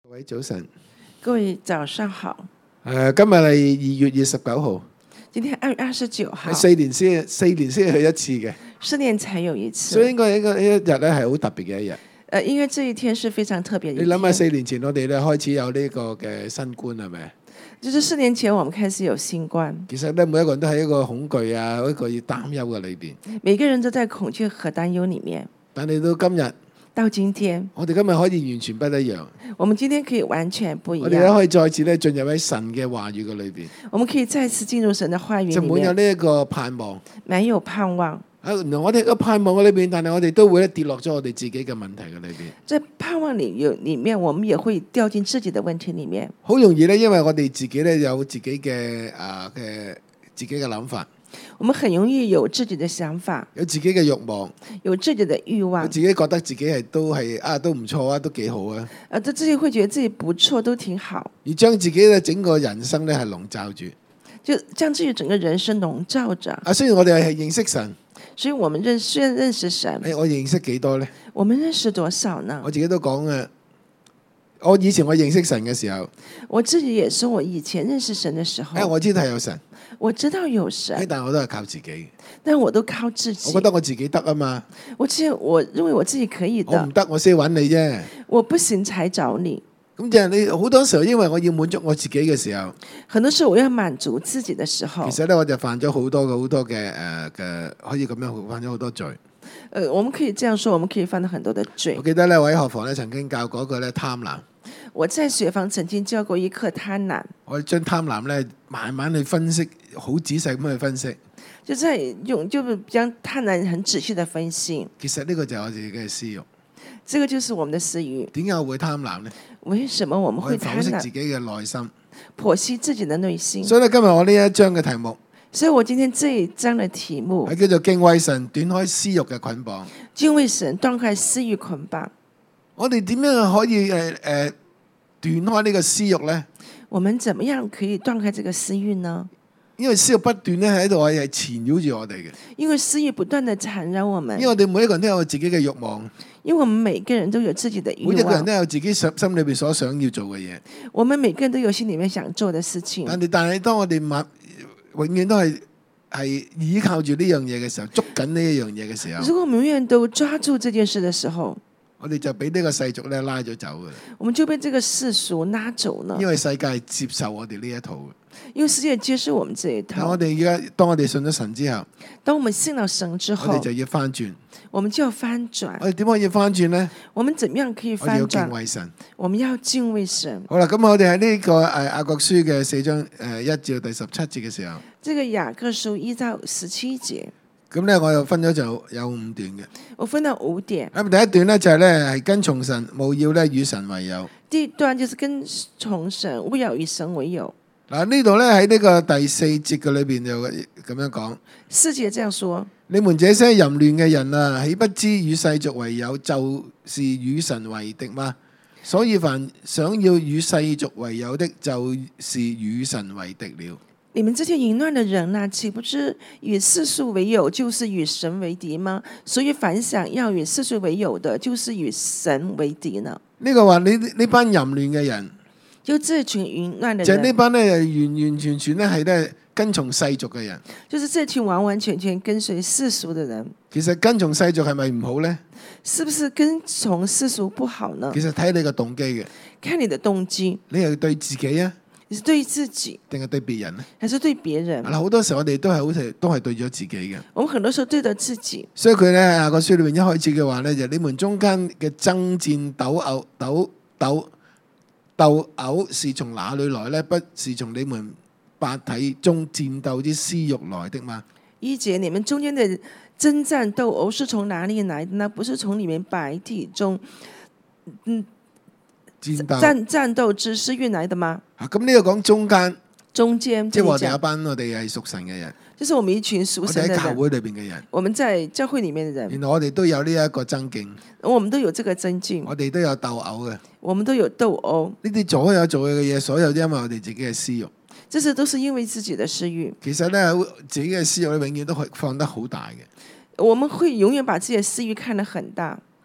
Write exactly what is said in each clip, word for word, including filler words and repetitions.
各位早晨， 各位早上好。 誒、今日係二月二十九號， 今天二月二十九號， 係四年先四年先去一次嘅， 四年才有一次， 所以應該應該呢一日咧係好特別嘅一日。 誒，因為這一天是非常特別嘅一天。 你諗下四年前我哋咧開始有呢個嘅新冠係咪？ 就是四年前我們開始有新冠， 其實咧每一個人都喺一個恐懼啊，一個要擔憂嘅裏邊。 每個人都在恐懼和擔憂裡面。 但係到今日， 到今天， 我哋今日可以完全不一樣。 我們今天可以完全不一樣。 我哋咧可以再次咧進入喺神嘅話語嘅裏邊， 我們可以再次進入神的話語就裡面， 滿有呢一個盼望。 滿有盼望。 啊，原來我哋個盼望嘅裏邊，但係我哋都會咧跌落咗我哋自己嘅問題嘅裏邊。 在盼望裡有裡面，我們也會掉進自己的問題裡面。 好容易咧，因為我哋自己咧有自己嘅啊嘅自己嘅諗法， 我們很容易有自己的想法， 有自己嘅慾望， 有自己的慾望， 自己覺得自己係都係啊都唔錯啊，都幾好啊， 呃，自己會覺得自己不錯，都挺好， 而將自己嘅整個人生咧係籠罩住。 就將自己整個人生籠罩着。 啊，雖然我哋係認識神， 所以我們認雖然認識神， 誒，我認識幾多呢？ 我們認識多少呢？ 我自己都講啊，我以前我認識神嘅時候， 我自己也說我以前認識神的時候， 誒，我知道係有神， 我知道有誒， 神， 但我都係靠自己， 但我都靠自己。 我覺得我自己得啊嘛， 我其實我認為我自己可以的， 我唔得我先揾你啫。 我不行才找你。 咁就係你好多時候，因為我要滿足我自己嘅時候， 很多時候我要滿足自己的時候， 其實咧我就犯咗好多嘅好多嘅誒嘅，可以咁樣犯咗好多罪。 呃，我們可以這樣說，我們可以犯到很多的罪我。記得咧，我喺學房咧曾經教過一個咧貪婪， 我在學房曾經教過一課貪婪， 我將貪婪咧慢慢去分析，好仔細咁去分析。 就在用就將貪婪很仔細的分析。 其實呢個就係我自己嘅私欲。 這個就是我們的私欲。 點解我會貪婪呢？ 為什麼我們我去會貪婪？ 剖析自己嘅內心。 剖析自己的內心。 所以咧，今日我呢一章嘅題目所以我今天這一章的題目係叫做敬畏神，斷開私欲嘅捆綁。 敬畏神，斷開私欲捆綁。 我哋點樣可以誒誒斷開呢個私欲呢？ 我們怎麼樣可以斷開這個私欲呢？ 因為私欲不斷咧喺度係纏繞住我哋嘅。 因為私欲不斷地纏繞我們。 因為我哋每一個人都有自己嘅慾望。 因為我們每個人都有自己的慾望。 每一個人都有自己心心裏邊所想要做嘅嘢。 我們每個人都有心裏面想做的事情。 但係但係當我哋默永遠都係係依靠住呢樣嘢嘅時候，捉緊呢一樣嘢嘅時候， 如果我們永遠都抓住這件事的時候， 我哋就俾呢個世俗咧拉咗走嘅。 我們就被這個世俗拉走了。 因為世界係接受我哋呢一套嘅。 因為世界接受我們這一套。 但我哋而家當我哋信咗神之後， 當我們信了神之後， 我哋就要翻轉。 我們就要翻轉。 我哋點可以翻轉呢？ 我們怎麼樣可以翻轉？ 我哋要敬畏神。 我們要敬畏神。 好啦，咁我哋喺呢個誒雅各書嘅四章誒一至到第十七節嘅時候， 這個雅各書一到十七節， 咁咧我又分咗就有五段嘅。 我分到五點。 咁第一段咧就係咧係跟從神，務要咧與神為友。 第一段就是跟從神，務要與神為友。 嗱，呢度咧喺呢個第四節嘅裏邊就咁樣講。 四節這樣說： 你們這些淫亂嘅人啊，豈不知與世俗為友，就是與神為敵嗎？所以凡想要與世俗為友的，就是與神為敵了。 你們這些淫亂的人啊，豈不知與世俗為友，就是與神為敵嗎？所以凡想要與世俗為友的，就是與神為敵呢。 呢個話你呢班淫亂嘅人。 就這群淫亂的人， 就係呢班咧，完完全全咧係咧跟從世俗嘅人。 就是這群完完全全跟隨世俗的人。 其實跟從世俗係咪唔好呢？ 是不是跟從世俗不好呢？ 其實睇你個動機嘅。 看你的動機， 你係對自己啊？ 你是對自己， 定係對別人呢？ 還是對別人？ 嗱，好多時候我哋都係好似都係對咗自己嘅。 我們很多時候對着自己。 所以佢咧喺個書裏面一開始嘅話咧，就你們中間嘅爭戰鬥毆鬥鬥。鬥毆是從哪裏來呢？不是從你們百體中戰鬥之私欲來的嗎？ 一節，你們中間的爭戰鬥毆是從哪裏來的呢？不是從你們百體中，嗯， 戰鬥戰戰鬥之私欲來的嗎？ 啊，咁呢個講中間， 中間， 即係我哋一班我哋係屬神嘅人， 就是我們一群屬神嘅人， 我哋喺教會裏邊嘅人， 我們在教會裏面嘅人， 原來我哋都有呢一個爭競， 我們都有這個爭競， 我哋都有鬥毆嘅， 我們都有鬥毆。 呢啲所有做嘅嘢，所有都因為我哋自己嘅私欲。 這些都是因為自己的私欲。 其實咧，自己嘅私欲咧，永遠都係放得好大嘅。 我們會永遠把自己的私欲看得很大。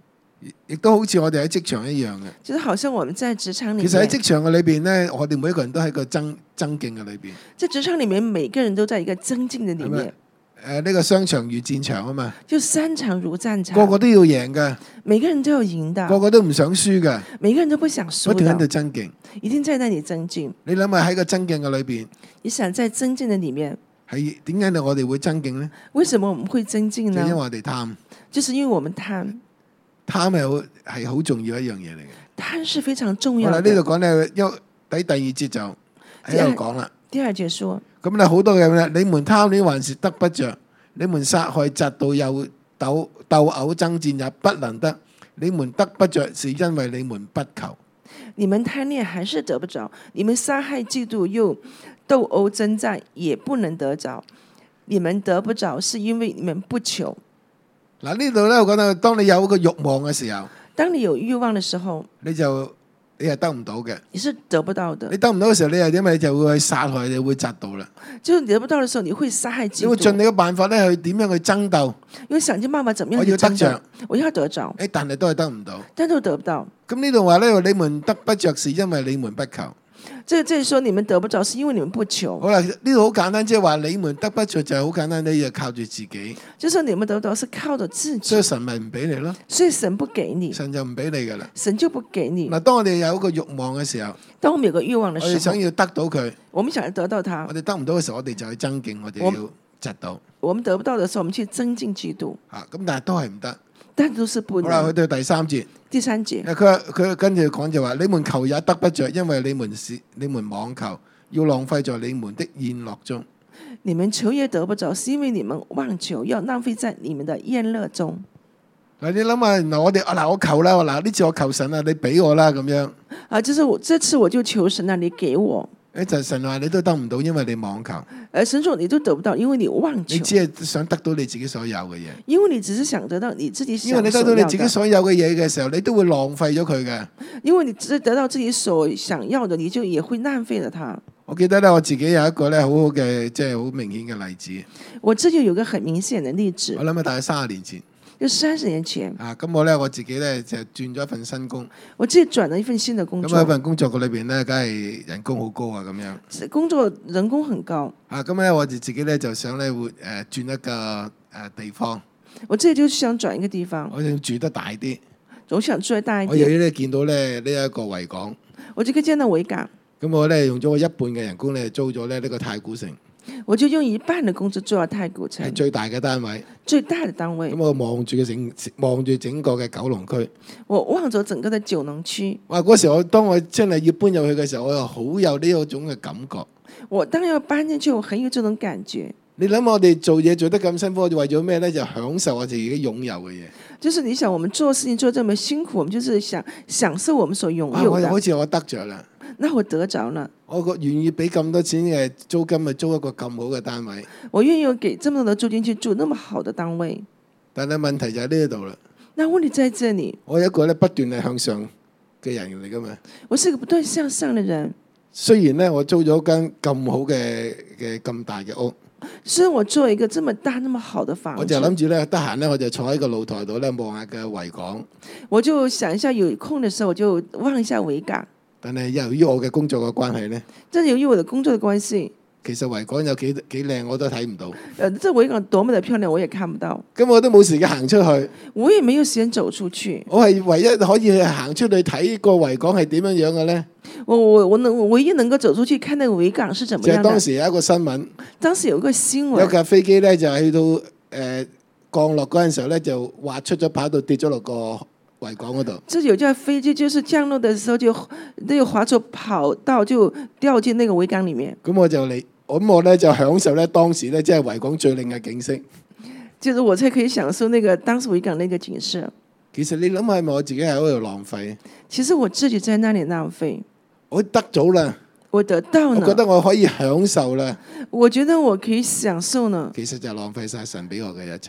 亦都好似我哋喺職場一樣嘅。 就是好像我們在職場裏面， 其實喺職場嘅裏邊咧，我哋每一個人都喺個爭爭競嘅裏邊。 在職場裏面，每個人都在一個爭競嘅裏面。 誒呢個商場如戰場啊嘛， 就商場如戰場， 個個都要贏嘅， 每個人都要贏的， 個個都唔想輸嘅， 每個人都不想輸的， 不斷喺度爭競， 一定在那裡爭競。 你諗下喺個爭競嘅裏邊， 你想在爭競嘅裡面， 係點解我哋會爭競呢？ 為什麼我們會爭競呢？ 就因為我哋貪， 就是因為我們貪， 貪係好係好重要一樣嘢嚟嘅。 貪是非常重要的。 好啦，呢度講咧，因喺第二節就喺度講啦。 第二節說， 咁咧好多嘅咧，你們貪戀還是得不着。你們殺害嫉妒又鬥鬥毆爭戰也不能得，你們得不着是因為你們不求。 你們貪戀還是得不着，你們殺害嫉妒又鬥毆爭戰也不能得着，你們得不着是因為你們不求。 嗱呢度咧，我覺得當你有個慾望嘅時候， 當你有慾望嘅時候， 你就你係得唔到嘅， 你是得不到的。 你得唔到嘅時候，你係點啊？你就會去殺害，你會嫉妒啦。 就是你得不到嘅時候，你會殺害嫉妒。 你會盡你嘅辦法咧，去點樣去爭鬥？ 因為想盡辦法，怎麼樣我要得着， 我要得着。 誒，但係都係得唔到， 但都得不到。 咁呢度話咧，你們得不着是因為你們不求。 這這裡說你們得不着，是因為你們不求。 好啦，呢度好簡單，即係話你們得不着就係好簡單，你就靠住自己。 就是你們得不到是靠着自己， 所以神咪唔俾你咯。 所以神不給你， 神就唔俾你噶啦。 神就不給你。 嗱，當我哋有一個慾望嘅時候， 當我們有個慾望嘅時候， 我哋想要得到佢， 我們想要得到它， 我哋得唔到嘅時候，我哋就去爭競，我哋要嫉妒。 我們得不到嘅時候，我們去爭競嫉妒。 啊，咁但係都係唔得。 但都是不能。 好啦，去到第三節。 第三節， 佢佢跟住講就話：你們求也得不着，因為你們是你們妄求，要浪費在你們的宴樂中。 你們求也得不着，是因為你們妄求，要浪費在你們的宴樂中。 嗱，你諗下，原來我哋嗱我求啦，嗱呢次我求神啊，你俾我啦咁樣。 啊，就是我這次我就求神啊，你給我。 誒就神話你都得唔到，因為你妄求。 誒神說你都得不到，因為你妄求。 你只係想得到你自己所有嘅嘢。 因為你只是想得到你自己想因為你得到你自己所有嘅嘢嘅時候，你都會浪費咗佢嘅。 因為你只是得到自己所想要的，你就也會浪費了它。 我記得咧，我自己有一個咧好好嘅，即係好明顯嘅例子。 我自己有個很明顯嘅例子。 我諗啊，大概三十年前。 就三十年前啊，咁我咧我自己咧就轉咗一份新工。 我自己轉咗一份新的工作。 咁喺份工作嘅裏邊咧，梗係人工好高啊，咁樣。 工作人工很高。 啊，咁咧我哋自己咧就想咧會誒轉一個誒地方。 我自己就想轉一個地方。 我想住得大啲。 我想住得大一點。 我有啲咧見到咧呢一個維港。 我就可以見到維港。 咁我咧用咗我一半嘅人工咧租咗咧呢個太古城。 我就用一半的工資做到太古城， 係最大嘅單位， 最大的單位。 咁我望住嘅整望住整個嘅九龍區， 我望咗整個嘅九龍區。 哇！嗰時我當我真係要搬入去嘅時候，我又好有呢一種嘅感覺。 我當要搬進去，我很有這種感覺。 你諗我哋做嘢做得咁辛苦，為咗咩咧？就享受我自己擁有嘅嘢。 就是你想，我們做事情做這麼辛苦，我們就是想享受我們所擁有的。 啊、好似我得着啦。 那我得着了， 我個願意俾咁多錢嘅租金，咪租一個咁好嘅單位。 我願意給這麼多的租金去住那麼好的單位。 但係問題就喺呢度啦。 那問題在這裡。 我係一個咧不斷係向上嘅人嚟噶嘛。 我是一個不斷向上嘅人。 雖然咧我租咗間咁好嘅嘅咁大嘅屋。 雖然我做一個這麼大、那麼好的房子， 我就諗住咧，得閒咧，我就坐喺個露台度咧望下嘅維港。 我就想一下，有空嘅時候我就望一下維港。 但係由於我嘅工作嘅關係咧， 即係由於我嘅工作嘅關係， 其實維港有幾幾靚我都睇唔到。誒、 呃，這維港多麼的漂亮，我也看不到。 咁我都冇時間行出去。 我也沒有時間走出去。 我係唯一可以行出去睇個維港係點樣樣嘅咧？ 我我我能我唯一能夠走出去看那個維港是怎麼樣的？ 就係當時有一個新聞。 當時有一個新聞， 有架飛機咧就去到誒、呃、降落嗰陣時候咧就滑出咗跑道跌咗落個維港嗰度。 這有架飛機就是降落的時候就那個滑出跑道就掉進那個維港裡面。 咁我就嚟，咁我咧就享受咧當時咧即係維港最靚嘅景色。 就是我才可以享受那個當時維港那個景色。 其實你諗下，係咪我自己喺嗰度浪費？ 其實我自己在那裡浪費。 我得咗啦， 我得到了， 我覺得我可以享受啦。 我覺得我可以享受呢。 其實就浪費晒神俾我嘅一切。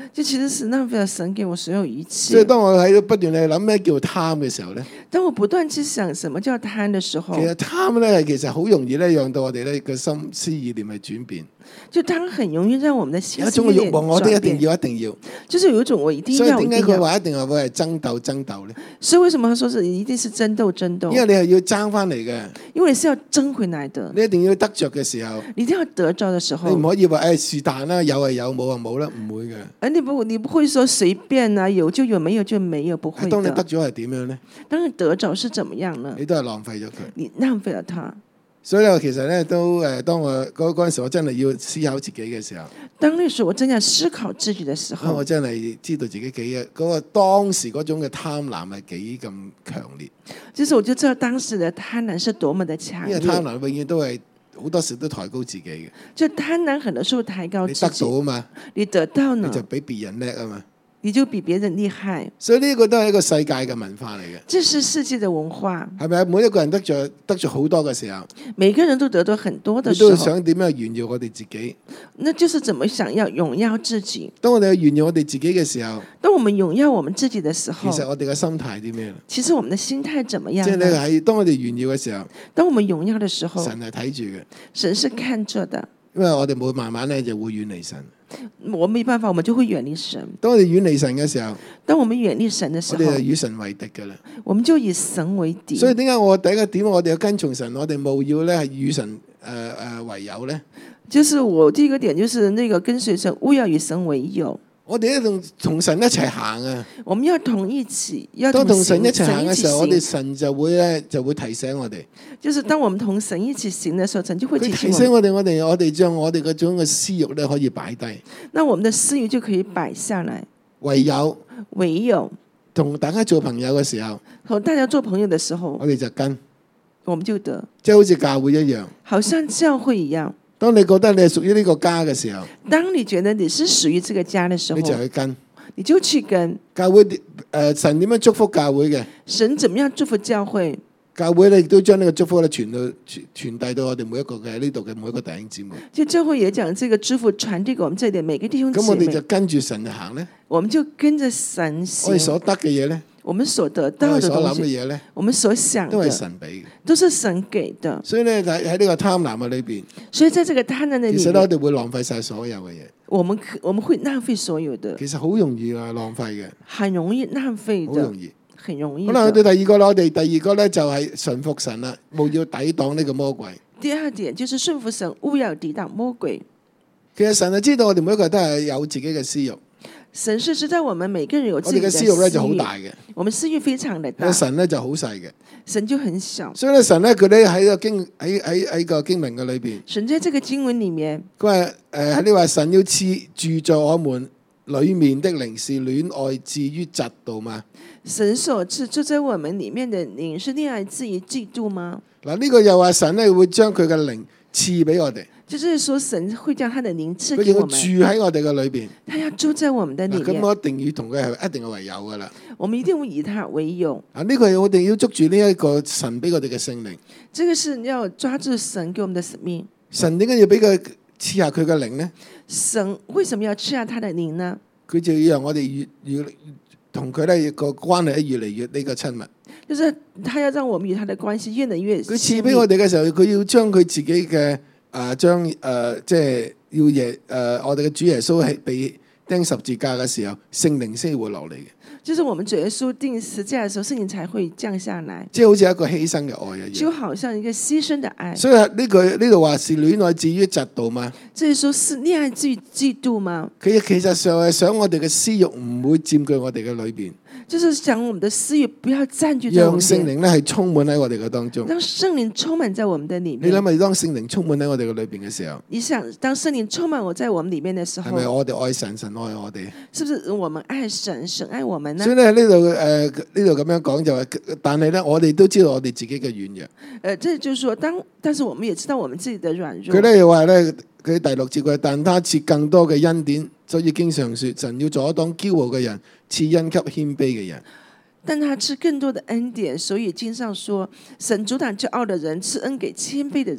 就其實是浪費了神給我所有一切。 所以當我喺度不斷去諗咩叫貪嘅時候咧， 當我不斷去想什麼叫貪的時候， 其實貪咧係其實好容易咧，讓到我哋咧個心思意念係轉變。 就貪很容易讓我們的心有一思意念種嘅慾望，我哋一定轉變。 要，一定要。 就是有一種我一定所以要，一定要。 點解佢話一定係會係爭鬥爭鬥咧？ 所以為什麼他說是一定是爭鬥爭鬥？ 因為你係要爭翻嚟嘅， 因為你是要爭回來的。 你一定要得着嘅時候， 你一定要得着的時候， 你唔可以話誒是但啦，有係有，冇係冇啦，唔會嘅。 而你不你不會說隨便啊，有就有，沒有就沒有，不會的。 當你得咗係點樣咧？ 當你得着是怎麼樣呢？ 你都係浪費咗佢。 你浪費了它。 所以咧，其實咧都誒，當我嗰嗰陣時，我真係要思考自己嘅時候， 當那時候我正在思考自己的時候， 我真係知道自己幾嘅嗰個當時嗰種嘅貪婪係幾咁強烈。 其實我就知道當時的貪婪是多麼的強烈。 因為貪婪永遠都係好多時都抬高自己嘅。 就貪婪很多時候抬高自己。 你得到啊嘛， 你得到呢， 你就比別人叻啊嘛。 你就比別人厲害。 所以呢個都係一個世界嘅文化嚟嘅。 這是世界的文化。 係咪啊？每一個人得着得着好多嘅時候， 每個人都得到很多的時候， 你都想點樣炫耀我哋自己？ 那就是怎麼想要榮耀自己。 當我哋去炫耀我哋自己嘅時候， 當我們榮耀我們自己的時候， 其實我哋嘅心態啲咩？ 其實我們的心態怎麼樣？ 即係你係當我哋炫耀嘅時候， 當我們榮耀的時候， 神係睇住嘅， 神是看着的。 因為我哋冇慢慢咧就會遠離神。 我沒辦法，我們就會遠離神。 當我哋遠離神嘅時候， 當我們遠離神的時候， 我哋就與神為敵㗎啦。 我們就以神為敵。 所以點解我第一個點我哋要跟從神，我哋務要咧係與神誒誒、呃呃、為友咧？ 就是我第一個點，就是那個跟隨神，務要與神為友。 我哋一同同神一齊行啊！ 我們要同一起，要當同神神一齊行嘅時候，我哋神神就會咧就會提醒我哋。 就是當我們同神一起行的時候，神就會提佢醒提醒我哋，我哋我哋將我哋嗰種嘅私欲咧可以擺低， 那我們的私欲就可以擺下來。 唯有唯有同大家做朋友嘅時候， 和大家做朋友的時候， 我哋就跟， 我們就得， 即係好似教會一樣。 好像教會一樣。 當你覺得你係屬於呢個家嘅時候， 當你覺得你是屬於這個家的時候， 你就去跟。 你就去跟教會誒、呃、神點樣祝福教會嘅？ 神怎麼樣祝福教會？ 教會咧亦都將呢個祝福咧傳到傳傳遞到我哋每一個嘅喺呢度嘅每一個弟兄姊妹。 就教會也講這個祝福傳遞給我們這裡的每個弟兄姊妹。 咁我哋就跟住神去行咧。 我們就跟着神行。 我哋所得嘅嘢咧， 我們所得到的我哋所諗東西， 嘅嘢咧， 我們所想的都係神俾嘅。 都是神給的。 所以咧喺喺呢個貪婪嘅裏邊， 所以在這個貪婪的裡面， 其實咧我哋會浪費晒所有嘅嘢。 我們可我們會浪費所有的。 其實好容易啊，浪費嘅。 很容易浪費的。 好容易。 很容易。 好啦，去到第二個啦，我哋第二個咧就係順服神啦，務要抵擋呢個魔鬼。 第二點就是順服神，務要抵擋魔鬼。 其實神係知道我哋每一個人都係有自己嘅私欲。 神是知道我們每個人有自己嘅私欲咧就好大嘅， 我們私欲非常的大。 神咧就好細嘅， 神就很小。 所以咧神咧佢咧喺個經喺喺喺個經文嘅裏邊， 神在這個經文裡面， 佢話誒喺你話神要賜住在我們裡面的靈是戀愛至於嫉妒嘛？ 神所賜住在我們裡面的靈是戀愛至於嫉妒嗎？ 嗱呢個又話神咧會將佢嘅靈賜俾我哋。 就是說神會將他的靈賜給我們， 佢要住喺我哋嘅裏邊， 他要住在我們的裡面。 咁我一定要同佢係一定係為友噶啦。 我們一定會以他為友。 啊，呢個係我哋要捉住呢一個神俾我哋嘅聖靈。 這個是要抓住神給我們的使命。 神點解要俾佢賜下佢嘅靈呢？ 神為什麼要賜下他的靈呢？ 佢就要讓我哋越越同佢咧個關係越嚟越呢個親密。 就是他要讓我們與他的關係越嚟越。 佢賜俾我哋嘅時候，佢要將佢自己嘅。誒將誒即係要耶誒、呃，我哋嘅主耶穌係被釘十字架嘅時候，聖靈先會落嚟嘅。 就是我們主耶穌釘十字架嘅時候，聖靈才會降下來。 即係好似一個犧牲嘅愛一樣。 就好像一個犧牲的愛。 所以呢句呢度話是戀愛至於嫉妒嘛？ 即係說是戀愛至於嫉妒嗎？ 佢其實上係想我哋嘅私欲唔會佔據我哋嘅裏邊。 就是想我們的私欲不要佔據在我們， 讓聖靈咧係充滿喺我哋嘅當中。 讓聖靈充滿在我們的裡面。 你諗下，當聖靈充滿喺我哋嘅裏邊嘅時候， 你想當聖靈充滿我在我們裡面嘅時候， 係咪我哋愛神，神愛我哋？ 是不是我們愛神，神愛我們呢？ 所以咧呢度誒呢度咁樣講就係，但係咧我哋都知道我哋自己嘅軟弱。誒、 呃，這就是說，當但是我們也知道我們自己的軟弱。 佢咧又話咧，佢第六節佢，但他賜更多嘅恩典，所以經常說神要阻擋驕傲嘅人，賜恩給謙卑嘅人。 但他賜更多的恩典，所以經上說神阻擋驕傲的人，賜恩給謙卑的人。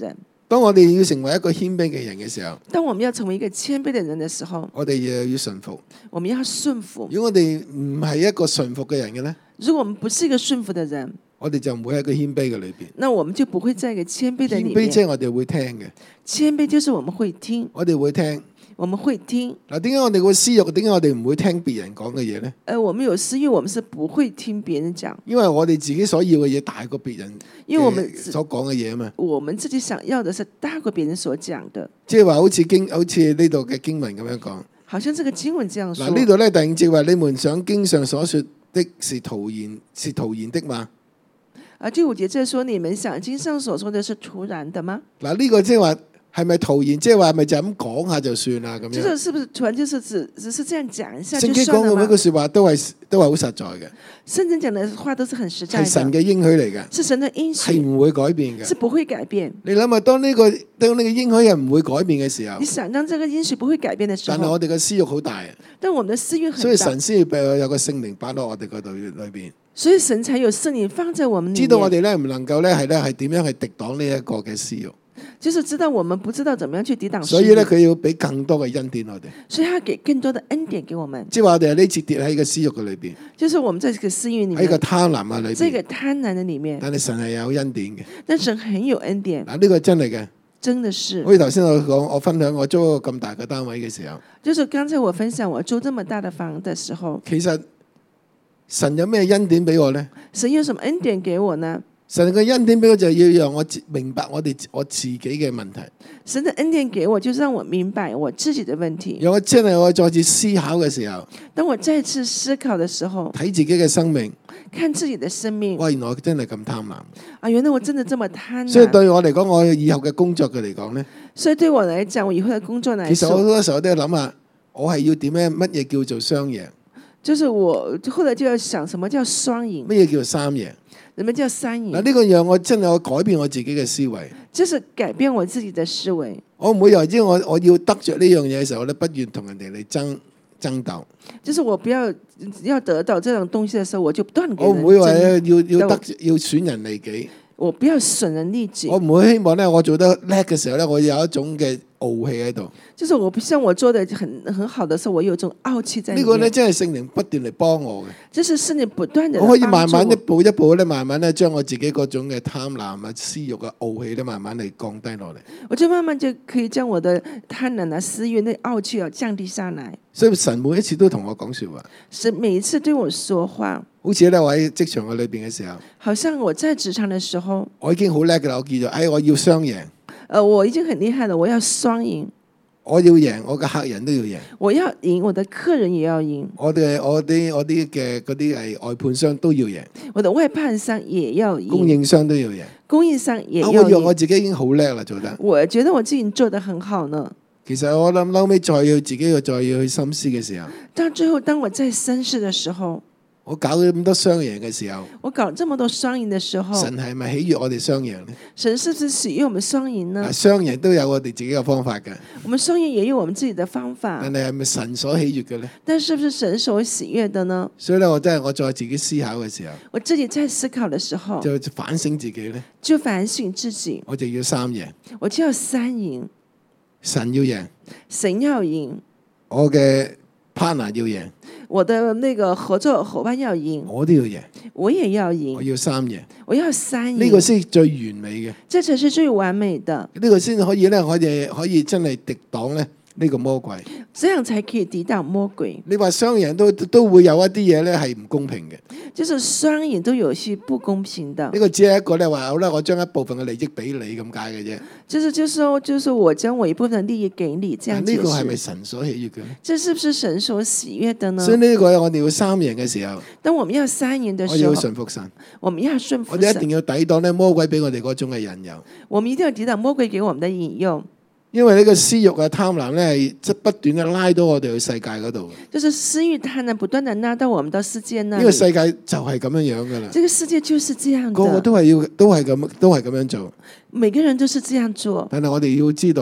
當我哋要成為一個謙卑嘅人嘅時候， 當我們要成為一個謙卑的人的時候， 我哋又要順服。 我們要順服。 如果我哋唔係一個順服嘅人嘅咧， 如果我們不是一個順服的人， 我哋就唔會喺一個謙卑嘅裏邊。 那我們就不會在一個謙卑的裏謙卑即面。 係我哋會聽嘅， 謙卑就是我們會聽， 我哋會聽。 我們會聽。 嗱，點解我哋會私欲？點解我哋唔會聽別人講嘅嘢咧？ 呃，我們有私欲，我們是不會聽別人講， 因為我哋自己所要嘅嘢大過別人因為我們嘅所講嘅嘢啊嘛。 我們自己想要的是大過別人所講的。 即係話好似經好似呢度嘅經文咁樣講。 好像這個經文這樣說。 嗱，呢度咧第五節話：你們想經上所說的是徒然是徒然的嘛？ 啊，第五節這說：你們想經上所說的是徒然的嗎？ 嗱，呢個即係話係咪徒然？即係話係咪就咁講下就算啦咁樣？ 這個是不是突然就是只只是這樣講一下就聖經算了嗎？ 講嘅每句説話都係都係好實在嘅， 聖經講的話都是很實在係神的， 嘅應許嚟嘅， 是神的應係許， 唔會改變嘅是。不會改變。 你諗下，當呢個當呢個應許係唔會改變嘅時候你，想當這個應許不會改變的時候， 但係我哋嘅私欲好大， 但我們的私欲很大， 所以神先要俾我有個聖靈擺落我哋嗰度裏邊， 所以神才有聖靈放在我們裏面， 知道我哋咧唔能夠咧係咧係點樣去敵擋呢一個嘅私欲， 就是知道我們不知道怎麼樣去抵擋私欲， 所以咧佢要俾更多嘅恩典我哋， 所以他給更多的恩典給我們， 即係話我哋係呢次跌喺個私欲嘅裏邊， 就是我們在這個私欲裏喺個面， 貪婪啊裏這個邊， 貪婪的裏面， 但係神係有恩典嘅。 但神很有恩典， 嗱，呢個真係嘅。 真的是好似頭先我講，我分享我租一個咁大嘅單位嘅時候， 就是剛才我分享我租這麼大的房的時候， 其實神有咩恩典俾我呢？ 神有什麼恩典給我呢？ 神嘅恩典俾我就係要讓我自明白我哋我自己嘅問題， 神的恩典給我，就是讓我明白我自己的問題。 讓我真係我再次思考嘅時候， 當我再次思考的時候， 睇自己嘅生命， 看自己的生命， 哇！原來我真係咁貪婪。 啊，原來我真的這麼貪所以婪。 對我嚟講，我以後嘅工作嘅嚟講呢， 所以對我來講，我以後的工作來其實我好說， 多時候都要諗下，我係要點樣？乜嘢叫做雙贏？ 就是我後來就要想，什麼叫雙贏？ 乜嘢叫做三贏？ 什麼叫三嗱， 贏？ 呢個讓我真係我改變我自己嘅思維。 就是改變我自己的思維。 我唔會由於我我要得着呢樣嘢嘅時候咧，不願同人哋嚟爭爭鬥。 就是我不要要得到這種東西的時候，我就不斷給人我唔會話爭要要得要損人利己。 我不要損人利己我。唔會希望咧，我做得叻嘅時候咧，我有一種嘅傲氣喺度。 就是我不像我做的很很好的時候，我有一種傲氣在裏面。 呢個咧真係聖靈不斷嚟幫我嘅。 就是聖靈不斷的， 我可以慢慢一步一步咧，慢慢咧將我自己嗰種嘅貪婪啊、私欲啊、傲氣咧，慢慢嚟降低落嚟。 我就慢慢就可以將我的貪婪啊、私欲、那傲氣啊降低下來。 所以神每一次都同我講說話， 神每一次對我說話， 好似咧我喺職場嘅裏邊嘅時候， 好像我在職場的時候， 我已經好叻嘅啦，我叫做哎，我要雙贏， 呃，我已經很厲害了，我要雙贏， 我要贏，我嘅客人都要贏。 我要贏，我的客人也要贏， 我哋我啲我啲嘅嗰啲係外判商都要贏， 我的外判商也要贏， 供應商都要贏。 供應商也啊要贏。 我以為我自己已經好叻啦，做得。 我覺得我自己做得很好呢。 其實我諗後尾再要自己要再要去深思嘅時候， 到最後，當我在深思的時候， 我搞咗咁多雙贏嘅時候， 我搞這麼多雙贏的時候， 神係咪喜悅我哋雙贏呢？ 神是不是喜悅我們雙贏呢啊？雙贏都有我哋自己嘅方法嘅， 我們雙贏也有我們自己的方法但，係係咪神所喜悅嘅呢？ 但是不是神所喜悅的呢？ 所以咧，我真係我再自己思考嘅時候， 我自己在思考的時候， 就反省自己咧， 就反省自己， 我就要三贏， 我就要三贏， 神要贏， 神要贏， 我嘅 partner 要贏， 我的那個合作夥伴要贏， 我都要贏， 我也要我贏， 要三贏， 我要三呢個贏， 先係最完美嘅。 這才是最完美的， 呢個先可以咧，我哋可以真係敵擋咧呢個魔鬼。 這樣才可以抵擋魔鬼。 你話雙贏都都會有一啲嘢咧係唔公平嘅。 就是雙贏都有些不公平的呢，個只係一個咧話好啦，我將一部分嘅利益俾你咁解嘅啫。 就是就是說，就是我將我一部分利益給你，這樣解但呢個係咪釋。 神所喜悅嘅咧？ 這是不是神所喜悅的呢所？以呢個我哋要三贏嘅時候， 當我們要三贏的我要時候， 順服神， 我們要順服神我哋一定，要抵擋咧魔鬼俾我哋嗰種嘅引誘。 我們一定要抵擋魔鬼給我們的引誘。 因為呢個私欲啊、貪婪咧係即不斷嘅拉到我哋去世界嗰度。 就是私欲貪婪不斷的拉到我們到世界那呢個裡。 世界就係咁樣樣噶啦， 這個世界就是這樣的， 個個都係要都係咁都係咁樣做。 每個人都是這樣做。 但係我哋要知道，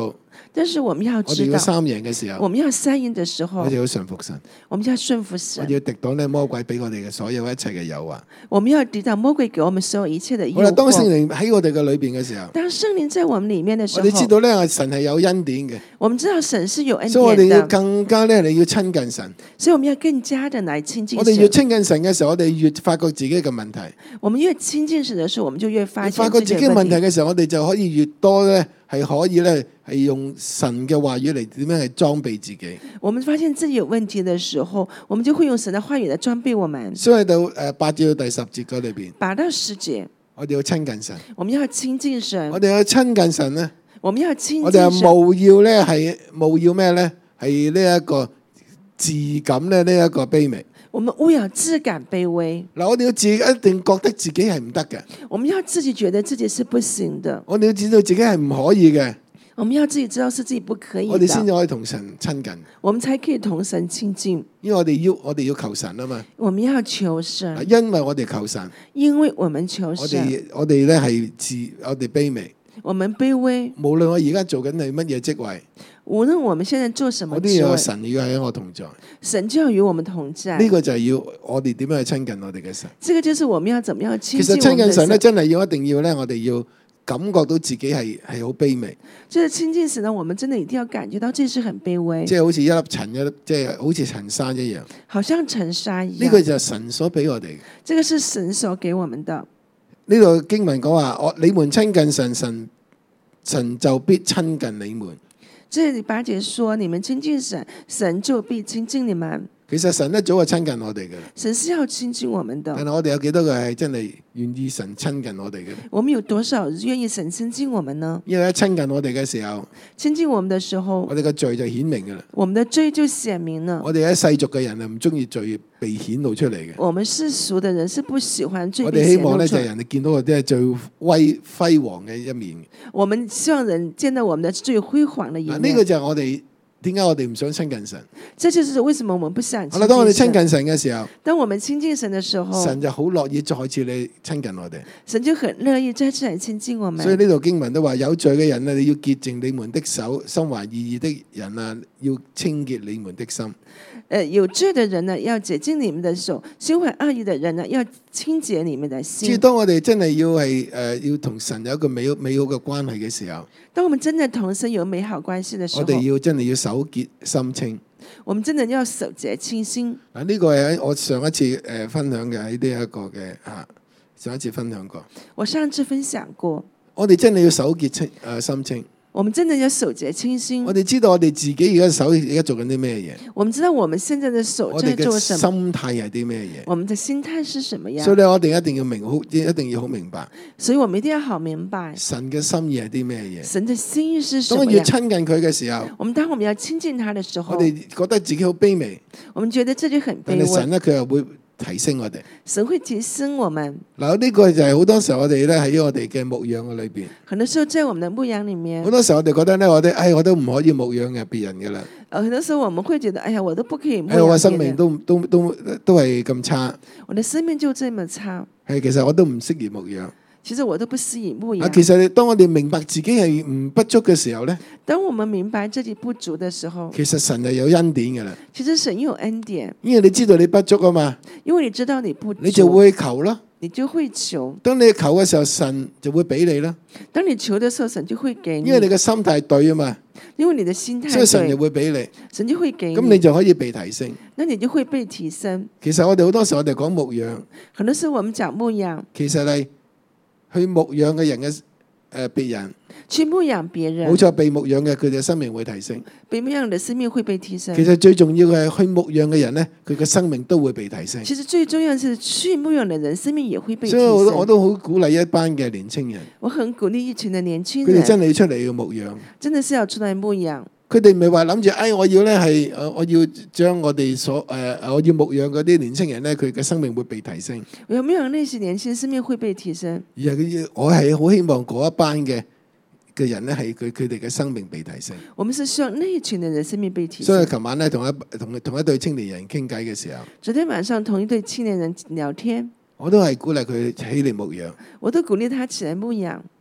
但是我們要我知道， 哋要三贏嘅時候， 我們要三贏的時候我哋，要順服神， 我們就要順服我神哋，要敵擋咧魔鬼俾我哋嘅所有一切嘅誘惑。 我們要抵擋魔鬼給我們所有一切的誘好啦，當聖惑。 靈喺我哋嘅裏邊嘅時候， 當聖靈在我們裡面的時我候， 哋知道咧，神係有恩典嘅， 我們知道神是有恩所以我哋要典的， 更加咧，你要親近神。 所以我們要更加的來親近我哋越神。 親近神嘅時候，我哋越發覺自己嘅問題。 我們越親近神的時候，我們就越發發現覺自己嘅問自己的問題。 題嘅時候，我哋就可以越多咧，係可以咧，係用神嘅話語嚟點樣去裝備自己。 我們發現自己有問題的時候，我們就會用神的話語來裝備我們。 所以到誒八至到第十節嗰裏邊， 八到十節， 我哋要親近神， 我們要親近神我，哋要親近神咧， 我們要親我哋係近神。 務要咧係務要咩咧？係呢一個自感咧，呢一個卑微。 我們務要自感卑微， 嗱，我哋要自己一定覺得自己係唔得嘅， 我們要自己覺得自己是不行的， 我哋要知道自己係唔可以嘅， 我們要自己知道是自己不可以我哋先至的， 可以同神親近。 我們才可以同神親近。 因為我哋要我哋要求神啊嘛， 我們要求神， 因為我哋求神， 因為我們求我神， 哋我哋咧係自我哋卑微。 我們卑微。 無論我而家做緊係乜嘢職位， 無論我們現在做什麼我都要有職位， 神要喺我同在。 神就要與我們同在。 呢個就係要我哋點樣去親近我哋嘅神。 這個就是我們要怎麼樣親其實近我們的親近神咧， 神。 真係要一定要咧，我哋要感覺到自己係係好卑微， 就是親近神呢，我們真的一定要感覺到這是很卑微， 即係好似一粒塵一粒，即係好似塵沙一樣。 好像塵沙一樣。 呢個就係神所俾我哋嘅。 這個是神所給我們的。 呢度經文講話，我你們親近神，神神就必親近你們。 這裏八節說：你們親近神，神就必親近你們。 其實神一早就親近我哋嘅， 神是要親近我們的。 但係我哋有幾多個係真係願意神親近我哋嘅咧？ 我們有多少願意神親近我們呢？ 因為一親近我哋嘅時候， 親近我們的時候我，哋嘅罪就顯明噶啦。 我們的罪就顯明了。 我哋喺世俗嘅人啊，唔中意罪被顯露出嚟嘅。 我們世俗的人是不喜歡罪我被哋希望咧顯露出來。 就係人哋見到我哋係最威輝煌嘅一面。 我們希望人見到我們的最輝煌的一嗱， 面。 呢個就係我哋點解我哋唔想親近神。 這就是為什麼我們不想親好啦，當我哋親近神。 近神嘅時候， 當我們親近神的時候， 神就好樂意再次你親近我哋。 神就很樂意再次來親近我們。 所以呢度經文都話有罪嘅人啊，你要潔淨你們的手；心懷二意的人啊，要清潔你們的心。 呃，有罪的人呢，要潔淨你們的手；心懷惡意的人呢，要清潔你們的即係心。 當我哋真係要係誒、呃、要同神有一個美好美好嘅關係嘅時候， 當我們真的同神有美好關係的時候， 我哋要真係要手潔心清。 我們真的要守節清心。 嗱，呢個係喺我上一次誒、呃、分享嘅喺呢一個嘅嚇，上一次分享過。 我上次分享過， 我哋真係要手潔清誒、呃、心清。 我們真的要守節清心我。哋知道我哋自己而家手而家做緊啲咩嘢， 我們知道我們現在的手我哋嘅在做什麼， 心態係啲咩嘢。 我們的心態是什麼樣。 所以咧，我哋一定要明好，一定要好明白所以我們一定要好明白神嘅心意係啲咩嘢。 神的心意是什當我越麼樣。 親近佢嘅時候， 我們當我們要親近他的時候， 我哋覺得自己好卑微， 我們覺得自己很卑微， 但係神咧佢又會提升我哋。 神會提升我們。 嗱，呢個就係好多時候我哋咧喺我哋嘅牧養嘅裏邊， 很多時候在我們的牧養裡面好，多時候我哋覺得咧，我哋唉，我都唔可以牧養嘅別人嘅啦， 呃，很多時候我們會覺得，哎呀，我都不可以牧唉，我養嘅生命別人， 都都都都係咁差， 我的生命就這麼差。 係其實我都唔適宜牧養。 其實我都不適宜牧啊， 養。 其實當我哋明白自己係唔不足嘅時候咧， 當我們明白自己不足的時候， 其實神係有恩典嘅啦， 其實神有恩典， 因為你知道你不足啊嘛， 因為你知道你不足， 你就會求咯。 你就會求。 當你求嘅時候，神就會俾你啦， 當你求的時候，神就會給你， 因為你嘅心態對啊嘛， 因為你的心態所以神就對， 會俾你， 神就會給咁你就可以被提升。 那你就會被提升。 其實我哋好多時候我哋講牧養， 很多時候我們講牧養， 其實係去牧養嘅人嘅誒別人， 去牧養別人， 冇錯，被牧養嘅佢哋嘅生命會提升。 被牧養的生命會被提升。 其實最重要嘅係去牧養嘅人咧，佢嘅生命都會被提升。 其實最重要的是去牧養的人生命也會被提所以我都我升。 都好鼓勵一班嘅年青人， 我很鼓勵一群的年輕佢哋真人， 係要出嚟要牧養。 真的是要出來牧養。 佢哋唔係話諗住，哎，我要咧係，誒，我要將我哋所誒、呃，我要牧養嗰啲年青人咧，佢嘅生命會被提升。 我有牧養那些年輕人生命會被提升， 而係佢要我係好希望嗰一班嘅嘅人咧，係佢佢哋嘅生命被提升。 我們是希望那一群的人生命被提所以升。 琴晚咧，同一同同一對青年人傾偈嘅時候， 昨天晚上同一對青年人聊天， 我都係鼓勵佢起嚟牧養。 我都鼓勵他起來牧養。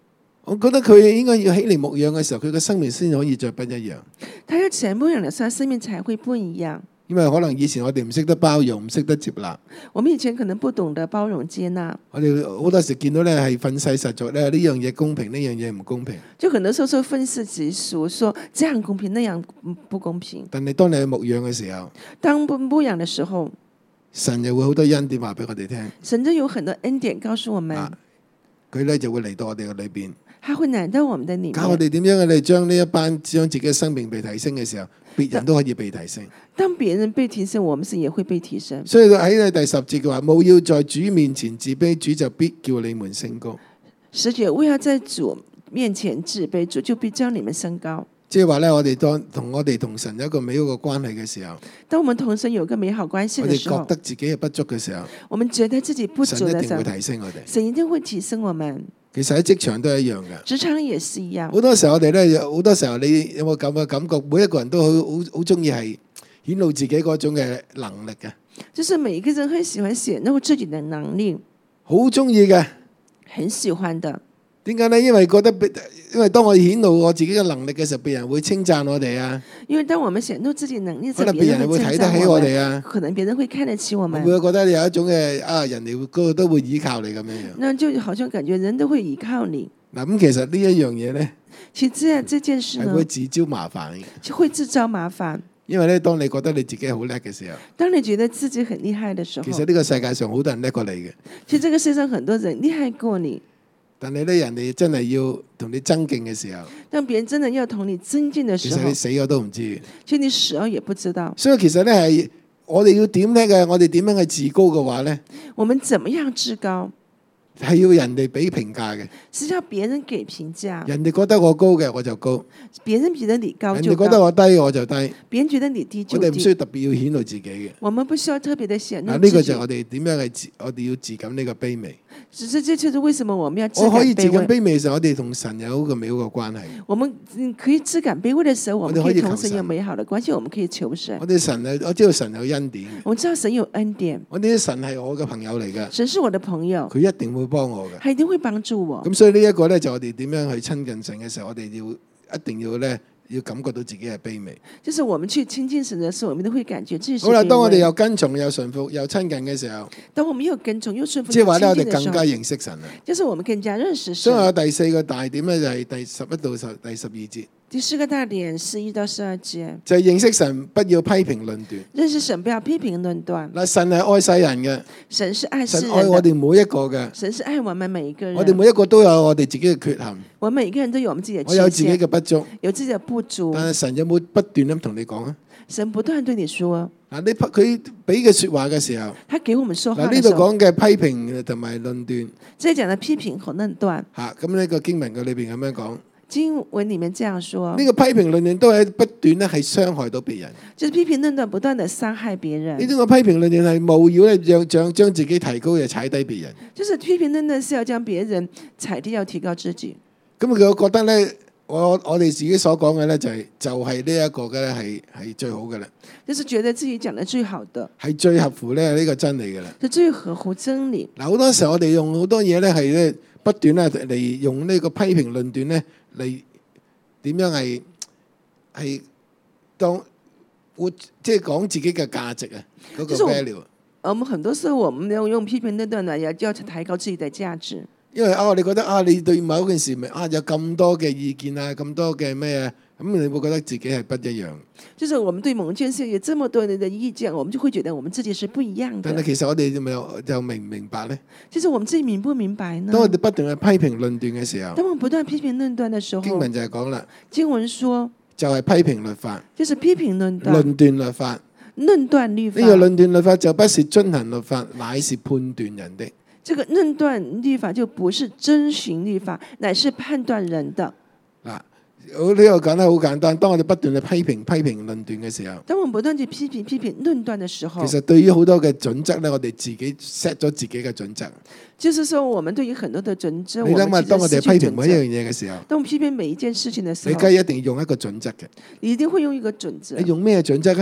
我覺得佢應該要起嚟牧養嘅時候，佢嘅生命先可以再不一樣。 他要起來牧養的時候，生命才會不一樣。 因為可能以前我哋唔識得包容，唔識得接納。 我們以前可能不懂得包容接納。 我哋好多時見到咧係憤世嫉俗咧，呢樣嘢公平，呢樣嘢唔公平。 就很多時候說憤世嫉俗，說這樣公平，那樣不公平。 但係當你去牧養嘅時候， 當牧養的時候， 神又會好多恩典話俾我哋聽。 神就有很多恩典告訴我們， 佢、啊、咧就會嚟到我哋嘅裏邊。 他會來到我們的裏面， 教我哋點樣嚟將呢一班將自己嘅生命被提升嘅時候，別人都可以被提升。 當別人被提升，我們是也會被提升。 所以喺第十節嘅話，務要在主面前自卑，主就必叫你們升高。 十節，務要在主面前自卑，主就必將你們升高。 即係話咧，我哋當同我哋同神有一個美好嘅關係嘅時候， 當我們同神有個美好關係嘅時候， 我哋覺得自己係不足嘅時候， 我們覺得自己不足嘅時候， 神一定會提升我哋。 神一定會提升我們。 其實喺職場都係一樣嘅， 職場也是一樣。 好多時候我哋咧，好多時候你有冇咁嘅感覺？每一個人都好好好中意係顯露自己嗰種嘅能力嘅， 就是每一個人很喜歡顯露自己的能力， 好中意嘅， 很喜歡的。 點解呢？因為覺得，因為當我顯露我自己嘅能力嘅時候，別人會稱讚我哋啊。因為當我們顯露自己能力，可能別人會睇得起我哋啊。可能別人會看得起我們，會覺得有一種嘅啊，人哋個都會依靠你咁樣樣。那就好像感覺人都會依靠你。嗱，咁其實呢一樣嘢咧，其實這這件事呢，係會自招麻煩嘅，會自招麻煩。因為咧，當你覺得你自己好叻嘅時候，當你覺得自己很厲害嘅時候，其實呢個世界上好多人叻過你嘅。其實這個世界上很多人厲害過你。但係咧，人哋真係要同你爭競嘅時候，當別人真係要同你爭競嘅時候，其實你死咗都唔知。其實你死咗也不知道。所以其實咧係我哋要點叻嘅，我哋點樣去自高嘅話咧？我們怎麼樣自高？係要人哋俾評價嘅，是要別人給評價。人哋覺得我高嘅，我就高；別人覺得你高就高。人哋覺得我低，我就低。別人覺得你低就低。我哋唔需要特別要顯露自己嘅。我們不需要特別的顯露自己。嗱，呢個就係我哋點樣去，我哋要自感呢個卑微。只是這就是為什麼我們要自感卑微。我可以自感卑微嘅時候，我哋同神有一個美好嘅關係。我們可以自感卑微嘅時候，我們可以同神有美好的關係，我們可以求神。我哋神啊，我知道神有恩典。我知道神有恩典。我哋神係我嘅朋友嚟嘅。神是我的朋友。佢一定會幫我嘅。佢一定會幫助我。咁所以呢一個咧，就我哋點樣去親近神嘅時候，我哋要一定要咧。要感覺到自己係卑微，就是我們去親近神的時候，我們都會感覺自己是卑微。好啦，當我哋又跟從又順服又親近嘅時候，當我們又跟從又順服，即係話咧，我哋更加認識神啦。就是我們更加認識神。所以我第四個大點咧，就係第十一到十第十二節。第四個大點，十一到十二節，就係認識神，不要批評論斷。認識神，不要批評論斷。嗱，神係愛世人嘅，神是愛世人，神愛我哋每一個嘅，神是愛我們每一個人。我哋每一個都有我哋自己嘅缺陷，我每一個人都有我們自己嘅缺陷，我有自己嘅不足，有自己嘅不足。但係神有冇不斷咁同你講啊？神不斷對你說。嗱，你佢俾嘅說話嘅時候，他給我們說話。嗱，呢度講嘅批評同埋論斷，即係講嘅批評和論斷。吓，咁呢個經文嘅裏邊咁樣講。經文裏面這樣說，呢個批評論斷都係不斷咧，係傷害到別人。就是批評論斷不斷地傷害別人。呢種個批評論斷係冒擾咧，將將將自己提高，又踩低別人。就是批評論斷是要將別人踩低，要提高自己。咁佢覺得咧，我我哋自己所講嘅咧，就係就係呢一個嘅咧，係係最好嘅啦。就是覺得自己講得最好的，係最合乎咧呢個真理嘅啦。就最合乎真理。嗱，好多時候我哋用好多嘢咧，係咧不斷咧嚟用呢個批評論斷咧。你點樣係係當活即係講自己嘅價值啊？嗰個 value。我們很多時候，我們要用批評論斷嚟要要提高自己嘅價值。因為啊，你覺得啊，你對某一件事咪啊有咁多嘅意見啊，咁多嘅咩啊，咁你會覺得自己係不一樣。就是我們對某件事有這麼多人的意見，我們就會覺得我們自己是不一樣的。但係其實我哋就咪就明唔明白呢？其實我們自己明不明白呢？當我哋不斷去批評論斷嘅時候，當我們不斷批評論斷嘅時候，經文就係講啦。經文說就係批評律法，就是批評論斷。論斷律法，論斷律法。呢個論斷律法就不是遵行律法，乃是判斷人的。這個論斷律法就不是遵行律法，乃是判斷人的。嗱。我呢個講得好簡單，當我哋不斷去批評批評論斷嘅時候，當我們不斷去批評批評論斷嘅時候，其實對於好多嘅準則咧，我哋自己 set 咗自己嘅準則。就是說，我們對於很多嘅準則，你諗下，當我哋批評每一樣嘢嘅時候，當我批評每一件事情嘅時候，你梗係一定要用一個準則嘅，你一定會用一個準則。你用咩準則啊？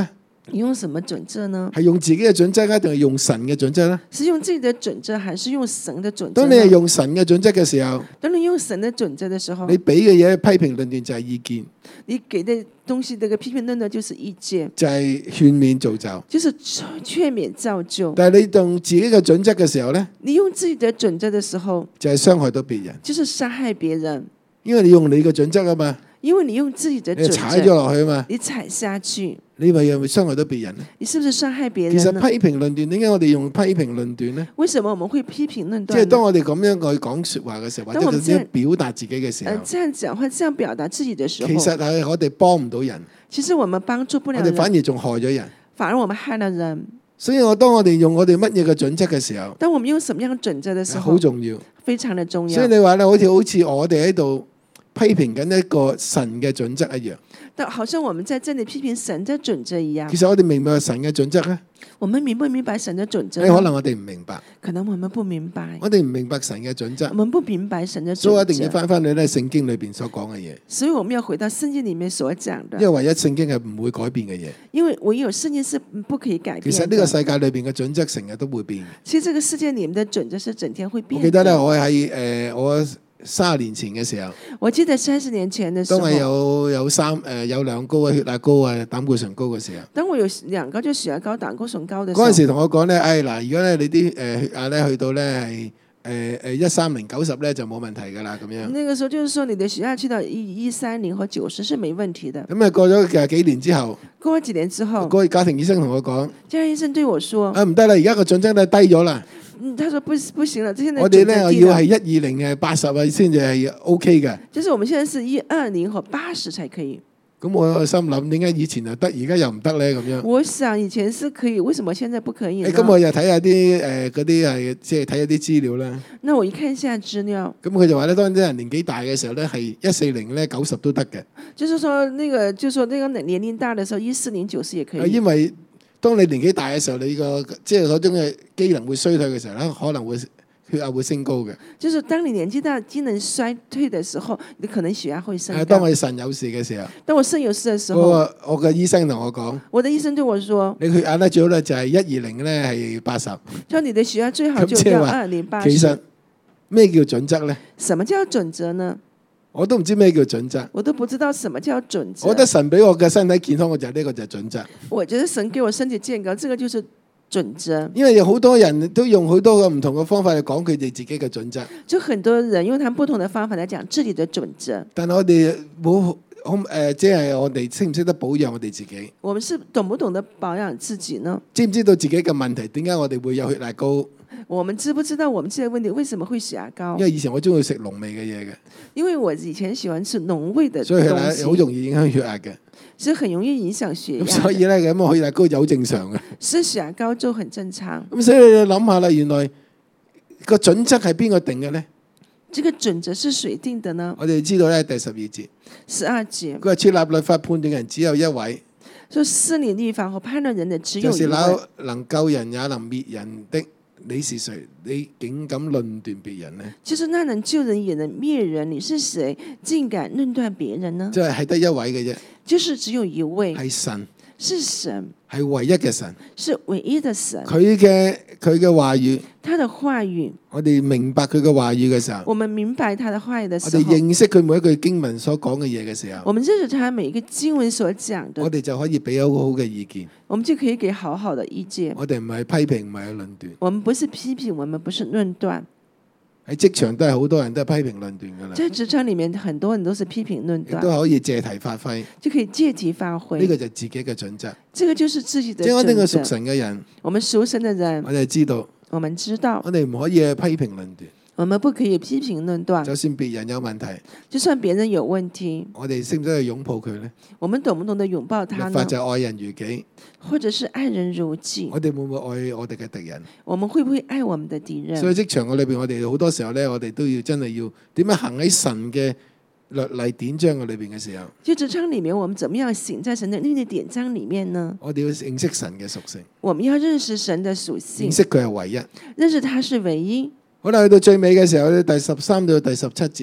你用什麼準則呢？ 係用自己嘅準則啊，定係用神嘅準則咧？ 是用自己的準則，還是用神的準則呢？ 當你係用神嘅準則嘅時候， 當你用神的準則的時候， 你俾嘅嘢批評論斷就係意見， 你給的東西，這個批評論斷就是意見， 就係勸勉造就。 就是勸勉造就。 但係你用自己嘅準則嘅時候咧， 你用自己的準則的時候， 就係傷害到別人， 就是傷害別人， 因為你用你嘅準則啊嘛， 因為你用自己的你準則， 踩咗落去啊嘛， 你踩下去， 你咪又會傷害到別人咧。 你是不是傷害別其實人呢？ 批評論斷，點解我哋用批評論斷咧？ 為什麼我們會批評論斷呢？ 即係當我哋咁樣去講説話嘅時候，或者當我們咁樣表達自己嘅時候呃，，這樣講或這樣表達自己的時候， 其實係我哋幫唔到人， 其實我們幫助不我了人， 哋反而仲害咗人。 反而我們害了人。 所以我當我哋用我哋乜嘢嘅準則嘅時候， 當我們用什麼樣準則的時候， 好重要。 非常的重要。 所以你話咧，好似好似我哋喺度批評緊一個神嘅準則一樣。 但好像我們在這裡批評神的準則一樣其。實我哋明白神嘅準則咧， 我們明不明白神的準則呢？ 誒可能我哋唔明白， 可能我們不明白， 我哋唔明白神嘅準則我，們不明白神的準則， 所以我一定要翻翻去咧聖經裏邊所講嘅嘢， 所以我們要回到聖經裡面所講的， 因為唯一聖經係唔會改變嘅嘢。 因為唯有聖經是不可以改變的。 其實呢個世界裏邊嘅準則成日都會變。 其實這個世界裡面的準則是整天會變的。 我記得咧，我喺誒、呃、我三十年前嘅時候， 我記得三十年前的時候， 當我有有三誒、呃、有兩高啊、血壓高啊、膽固醇高嘅時候， 當我有兩高就血壓高、膽固醇高的時候， 嗰陣時同我講咧，誒嗱，如果咧你啲誒血壓咧去到咧係誒誒一三零九十咧就冇問題㗎啦，咁樣。 那個時候就是說你的血壓去到一一三零和九十是沒問題的。 咁啊過咗誒幾年之後， 過咗幾年之後， 嗰個家庭醫生同我講： 家庭醫生對我說： 啊唔得啦，而家個準則咧低咗啦， 嗯，他說不不行了，這現在我哋咧準則低了要係一二零誒八十啊先至係 O K 嘅。 就是我們現在是一二零和八十才可以。 咁我心諗點解以前就得，而家又唔得咧？咁樣。 我想以前是可以，為什麼現在不可以呢？ 誒咁我又睇下啲誒嗰啲係即係睇下啲資料啦。 那我一看一下資料， 咁佢就話咧，當啲人年紀大嘅時候咧，係一四零咧九十都得嘅。 就是說那個，就是說那個年齡大的時候，一四零九十也可以。 因為當你年紀大嘅時候，你個即係嗰種嘅機能會衰退嘅時候咧，可能會血壓會升高嘅。 就是當你年紀大、機能衰退的時候，你可能血壓會升高。 誒，當我腎有事嘅時候， 當我腎有事嘅時候， 我我嘅醫生同我講， 我的醫生對我說： 你血壓咧最好咧就係一二零咧係八十。 就你的血壓最好就要二零八十。 其實咩叫準則咧？ 什麼叫準則呢？ 我都唔知咩叫準則。 我都不知道什麼叫準則。 我覺得神俾我嘅身體健康，我就呢個就係準則。 我覺得神給我身體健康，這個就是準則。 因為有好多人都用好多個唔同嘅方法去講佢哋自己嘅準則。 就很多人用他們不同的方法來講自己的準則。 但係我哋冇好誒，即係我哋識唔識得保養我哋自己？ 我們是懂不懂得保養自己呢？ 知唔知道自己嘅問題？點解我哋會有血壓高？ 我們知不知道我們這個問題為什麼會血壓高？ 因為以前我中意食濃味嘅嘢嘅， 因為我以前喜歡吃濃味的東西， 所以血壓好容易影響血壓嘅。 所以很容易影響血壓。 咁所以咧，咁我血壓高就好正常嘅。 是血壓高就很正常。 咁所以你諗下啦，原來個準則係邊個定嘅咧？ 這個準則是誰定的呢？ 我哋知道咧，第十二節， 十二節， 佢話設立律法判斷嘅人只有一位， 說施理律法和判斷人的只有就是一位， 那能救人也能滅人的。你是誰？你竟敢論斷別人呢？ 就是那能救人也能滅人，你是誰？竟敢論斷別人呢？ 即係係得一位嘅啫， 就是只有一位， 係神， 是神， 係唯一嘅神。 是唯一的神。 佢嘅佢嘅話語， 他的話語， 我哋明白佢嘅話語嘅時候， 我們明白他的話語的我時候， 哋認識佢每一句經文所講嘅嘢嘅時候， 我們認識他每一個經文所講的， 我哋就可以俾好好嘅意見。 我們就可以給好好的意見。 我哋唔係批評，唔係去論斷。 我們不是批評，我們不是論斷。 喺職場都係好多人都係批評論斷噶啦， 在職場裏面，很多人都是批評論斷， 亦都可以借題發揮。 就可以借題發揮。 呢個就係自己嘅準則。 這個就是自己的準則。 即係我哋個屬神嘅人， 我們屬神的人， 我哋知道， 我們知道， 我哋唔可以去批評論斷。 我們不可以批評論斷。 就算別人有問題， 就算別人有問題， 我哋識唔識去擁抱佢呢？ 我們懂不懂得擁抱他律法呢？ 就愛人如己， 或者是愛人如己？ 我哋會唔會愛我哋嘅敵人？ 我們會不會愛我們的敵人？ 所以職場嘅裏邊，我哋好多時候咧，我哋都要真係要點樣行喺神嘅律例典章嘅裏邊嘅時候， 就職場裏面，我們怎麼樣行在神的律例典章裏面呢？ 我哋要認識神嘅屬性， 我們要認識神的屬性， 認識佢係唯一。 認識他是唯一。 好啦，去到最尾嘅時候咧，第十三到第十七節，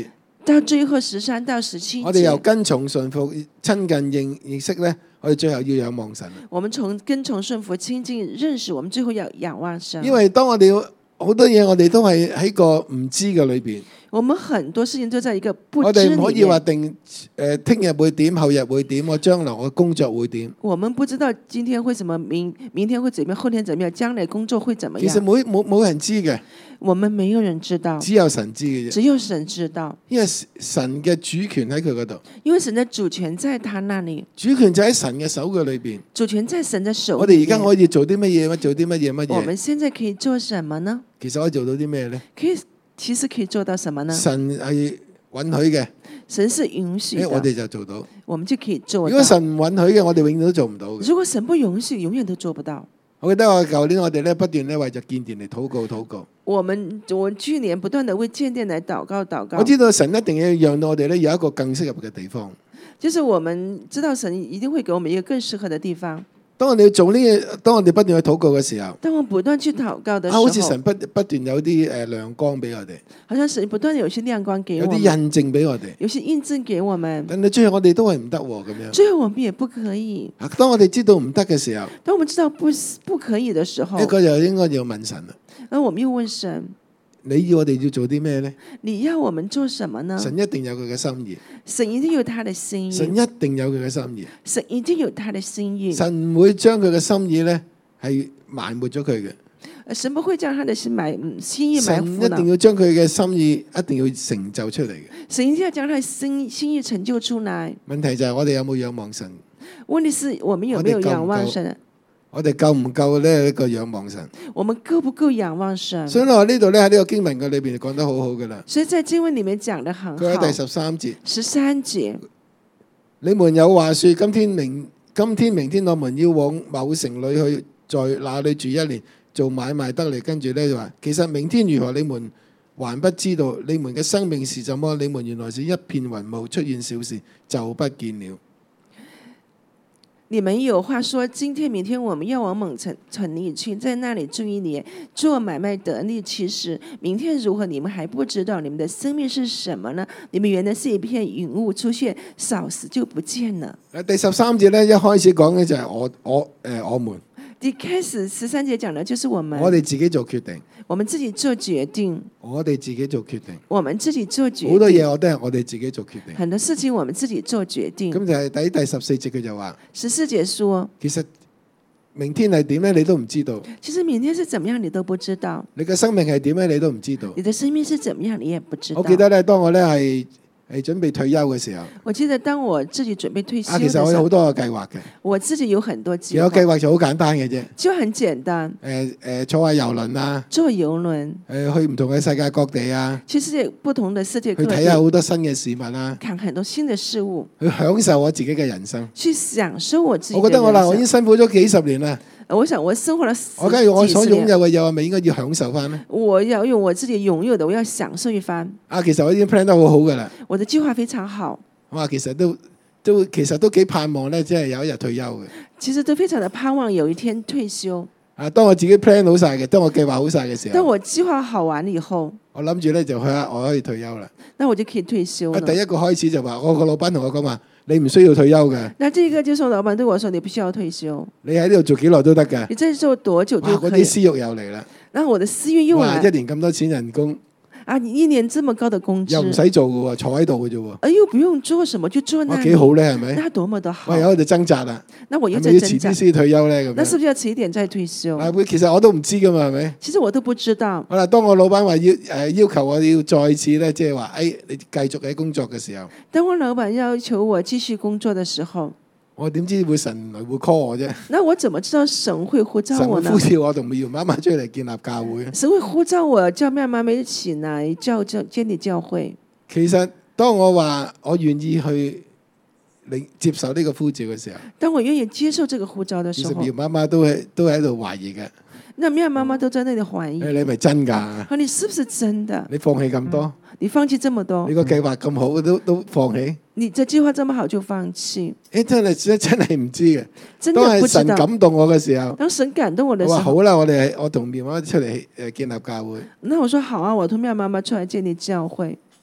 到最後十三到十七我哋由節， 跟從順服親近認認識咧，我哋最後要仰望神。 我們從跟從順服親近認識，我們最後要仰望神。 因為當我哋好多嘢，我哋都係喺個唔知嘅裏邊。 我們很多事情都在一個不我知裡面。 哋唔可以話定誒，聽日會點，後日會點，我將來我工作會點。 我們不知道今天會怎麼，明明天會怎麼樣，後天怎麼樣，將來工作會怎麼其實樣。 冇冇冇人知嘅， 我們沒有人知道， 只有神知嘅啫。 只有神知道。 因為神嘅主權喺佢嗰度， 因為神的主權在他那裡， 主權就喺神嘅手嘅裏邊。 主權在神的手裡面。 我哋而家可以做啲乜嘢？做啲乜嘢？乜我嘢？ 們現在可以做什麼呢？ 其實可以做到啲咩咧？ 可以，其實可以做到什麼呢？ 神係允許嘅， 神是允許的， 誒我哋就做到。 我們就可以做到。 如果神唔允許嘅，我哋永遠都做唔到嘅。 如果神不允許，永遠都做不到。 我記得我舊年我哋咧不斷咧為咗建殿嚟禱告禱告。 我們我去年不斷地為建殿來禱告禱告。 我知道神一定要讓到我哋咧有一個更適合嘅地方。 就是我們知道神一定會給我們一個更適合的地方。 當我哋要做呢嘢，當我哋不斷去禱告嘅時候， 當我們不斷去禱告的時啊， 候， 好似神不不斷有啲誒亮光俾我哋， 好像神不斷有些亮光給有啲我們， 印證俾我哋。 有些印證給我們。 但係最後我哋都係唔得喎，咁樣。 最後我們也不可以。 啊當我哋知道唔得嘅時候， 當我們知道不不可以的時候， 一個就應該要問神啦。 然後我們又問神： 你要我哋要做啲咩呢？ 你要我們做什麼呢？ 神一定有佢嘅心意， 神一定有他的心神意， 一定有佢嘅心意。 神一定有他的心意。 神唔會將佢嘅心意咧係埋沒咗佢嘅。 神不會將他的心埋嗯心意埋神伏的。 一定要將佢嘅心意一定要成就出嚟嘅。 神一定要將他的心心意成就出來。 問題就係我哋有冇仰望神？ 問題是我們有沒有仰望神？ 我哋夠唔夠呢一個仰望神？ 我們夠不夠仰望神？ 所以我呢度咧喺呢個經文嘅裏邊講得好好噶啦。 所以在經文裡面講得很好。 佢喺第十三節， 十三節， 你們有話說，今天明今天明天我們要往某城裏去，在那裏住一年，做買賣得嚟。跟住咧就話，其實明天如何，你們還不知道。你們嘅生命是怎麼？你們原來是一片雲霧，出現小事就不見了。 你們有話說，今天明天我們要往某城城裏去，在那裏住一年，做買賣得利。其實明天如何，你們還不知道。你們的生命是什麼呢？你們原來是一片雲霧，出現少時就不見了。 第十三節咧，一開始講嘅就係我我誒、呃、我們。 一開始十三節講的就是我們， 我哋自己做決定， 我們自己做決定， 我哋自己做決定。 我們自己做決定。 好多嘢我都係我哋自己做決定。 很多事情我們自己做決定。 咁就係第第十四節佢就話， 十四節說， 其實明天係點咧，你都唔知道。 其實明天是怎麼樣，你都不知道。 你嘅生命係點咧，你都唔知道。 你的生命是怎麼樣，你也不知道。 我記得咧，當我咧係係準備退休嘅時候， 我記得當我自己準備退休啊， 的時候， 其實我有好多個計劃嘅。 我自己有很多計劃。 有計劃就好簡單嘅啫。 就很簡單。 誒誒，坐下遊輪啊， 坐遊輪， 誒去唔同嘅世界各地啊， 去世界不同的世界各地， 去睇下好多新嘅事物啊， 看很多新的事物， 去享受我自己嘅人生。 去享受我自己的人生。 我覺得我嗱，我已經辛苦咗幾十年啦。 我想我生活了我梗係我所擁有嘅嘅嘢，我咪應該要享受翻咧？ 我要用我自己擁有的，我要享受一番。 啊，其實我已經 plan 得好好噶啦。 我的計劃非常好。 我話其實都都其實都幾盼望咧，即係有一日退休嘅。 其實都非常的盼望有一天退休。 啊，當我自己 plan 好晒嘅，當我計劃好晒嘅時候， 當我計劃好完了以後， 我諗住咧就去下我可以退休啦。 那我就可以退休了。 第一個開始就話，我個老闆同我講話，你唔需要退休嘅。 那這個就是我老闆對我說，你不需要退休， 你喺呢度做幾耐都得㗎。 你在這做多久都可以。 嗰啲私欲又嚟啦。 然後我的私欲又來。 一年咁多錢人工。 啊！你一年這麼高的工資， 又唔使做嘅喎，坐喺度嘅啫喎。 而又不用做什麼，就坐那裡。 幾好咧，係咪？ 那多麼的好。 喂，有喺度掙扎啦。 那我又在係咪要掙扎。 遲啲先退休咧？咁那是不是要遲一點再退休？ 啊，其實我都唔知噶嘛，係咪？ 其實我都不知道。 好啦，當我老闆話要誒要求我要再次咧，即係話誒你繼續喺工作嘅時候， 當我老闆要求我繼續工作嘅時候， 我點知會神來會 call 我啫？ 那我怎麼知道神會呼召我呢？ 神會呼召我同苗媽媽出嚟建立教會。 神會呼召我叫苗媽媽一起來教教建立教會。 其實當我話我願意去你接受呢個呼召嘅時候， 當我願意接受這個呼召嘅時候， 其實苗媽媽都係都喺度懷疑嘅。 那苗媽媽都在那裡懷疑， 你咪真㗎？ 你是不是真的？ 你放棄咁多？ 嗯你放棄這麼多， 你個計劃咁好都都放棄？ 你這計劃這麼好就放棄？ 誒，真係真真係唔知嘅。 真的不知道。 當係神感動我嘅時候， 當神感動我嘅時候， 我話好啦，我哋我同苗媽媽出嚟誒建立教會。 那我說好啊，我同苗媽媽出來建立教會。